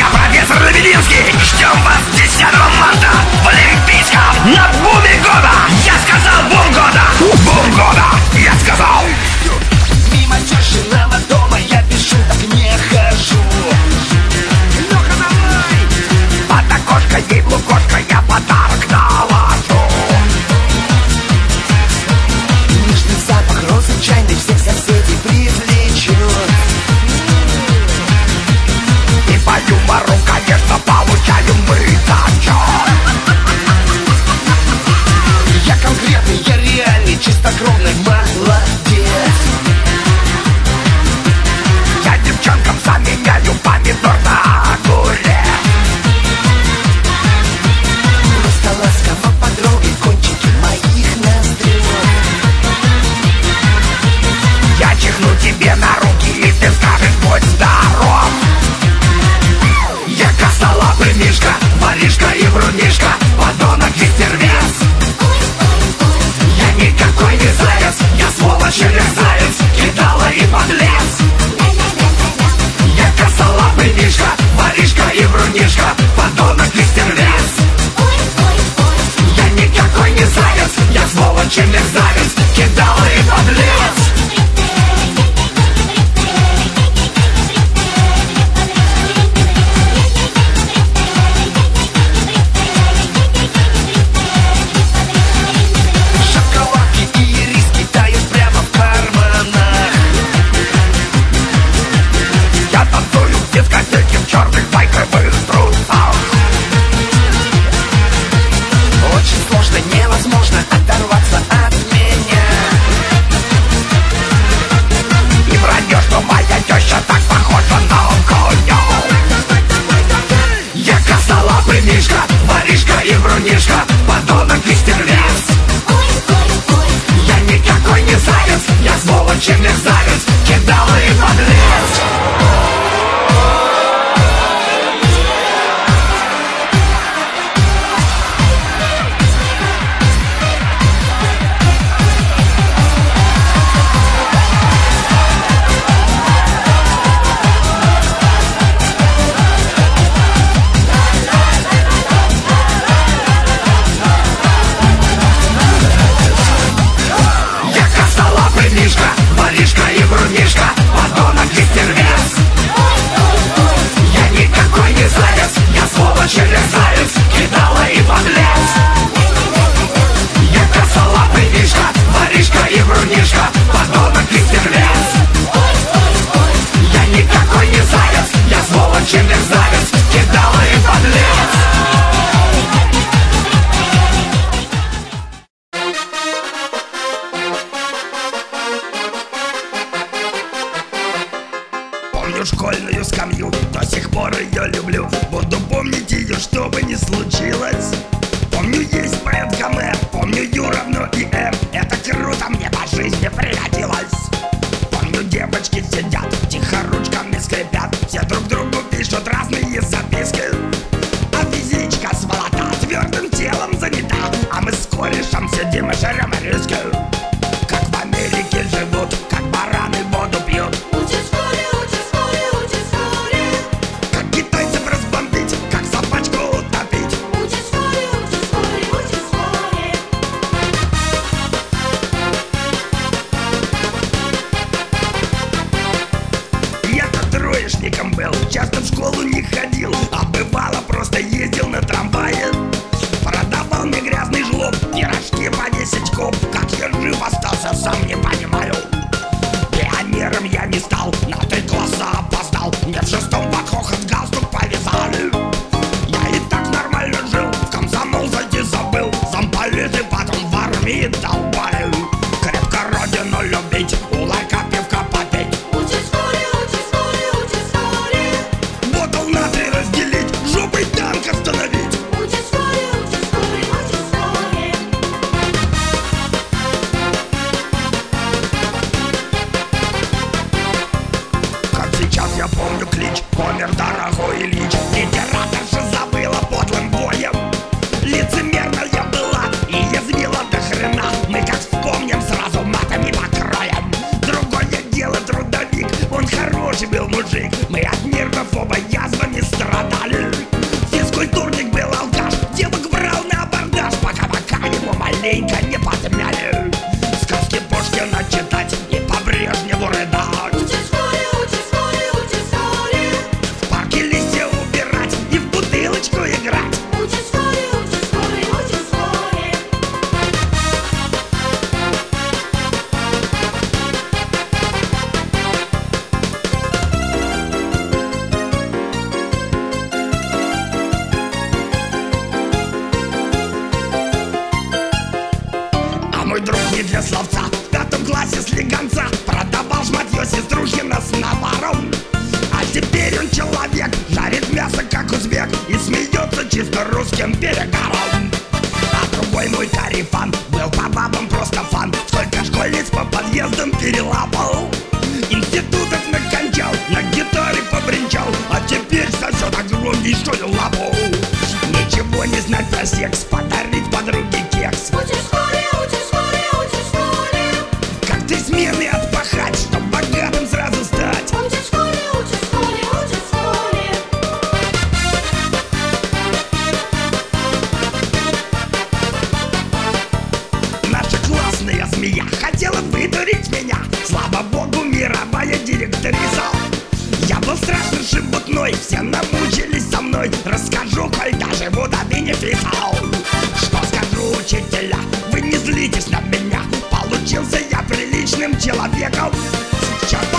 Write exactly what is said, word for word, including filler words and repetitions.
Я профессор Лебединский. Ждем вас десятого марта в Олимпийском на буме года. Я сказал бум года. Бум года. Я сказал. Мимо тещиного дома я пишу, так не хожу. Леха, давай! Под окошко ей в лукошко я подарок наложу. Нежный запах розы чайной всех соседей привлечет. И по юмору, конечно, получаю мы зачет. Я конкретный, я реальный, чистокровный молодец. Я девчонкам заменяю помидор на огурец. Просто ласково потрогай кончики моих ноздрей. Я чихну тебе на руки, и ты скажешь будь здоров. Я косолапый мишка, воришка и врунишка, подонок и стервец. Я никакой не заяц, я сволочь или заяц, кидала и подлец. Я косолапый мишка, воришка и врунишка, подонок и стервец. Я никакой не заяц, я сволочь или заяц, кидала и подлец. В черных байковых трусах. Очень сложно, невозможно оторваться от меня. И вранье, что моя теща так похожа на коня. Я косолапый мишка, воришка и врунишка, подонок и стервец. Я никакой не заяц, я сволочь и мерзавец, кидала и подлец. Мишка, воришка и врунишка, подонок и стервец. Я никакой не заяц, я сволочь или заяц, кидала и подлец. Я косолапый мишка, воришка и врунишка, подонок и стервец. Я никакой не заяц, я сволочь и мерзавец, кидала и подлец. Школьную скамью, до сих пор ее люблю. Буду помнить ее, что бы ни случилось. Помню, есть предка М, помню Ю равно и М. Это круто, мне по жизни пригодилось. Помню, девочки сидят, тихо ручками скрипят, все друг другу пишут разные записки. А физичка сволота твердым телом занята, а мы с корешем сидим и жрем риски. Как в Америке живут, как бараны воду пьют. Как собачку утопить. Учат в школе, учат в школе, учат в школе. Я-то троечником был, часто в школу не ходил, а бывало просто ездил на трамвае. Продавал мне грязный жлоб, пирожки по десять куб. Как я жив остался, сам не понимаю. Пионером я не стал, на три класса опоздал. Мне в шестом под хохот галстук повязали. Я и так нормально жил, в комсомол зайти забыл. Замполиты потом в армии долбали. Крепко родину любить, у лайка пивка попить. Учат в школе, учат в школе, учат в школе. Бутыл на три разделить, жопой танк остановить. Учат в школе, учат в школе, учат в школе. в классе слегонца продавал жматье сеструшкина с наваром. А теперь он человек, жарит мясо как узбек и смеется чисто русским перегаром. А другой мой корефан был по бабам просто фан. Сколько школьниц по подъездам перелапал, институтов накончал, на гитаре побренчал, а теперь сосет огромнейшую лапу. Ничего не знать про секс, подарить подруге кекс. Учишь в школе, учишь в школе, учишь в школе. Как ты смены отпахать, чтоб богатым сразу стать. Учишь в школе, учишь в школе, учишь в школе. Наша классная змея хотела вытурить меня. Слава богу, мировая директриса. Я был страшно шебутной, все намучились со мной. Расскажу, коль даже буду бенефисал. Что скажу, учителя, вы не злитесь на меня. Получился я приличным человеком. Черт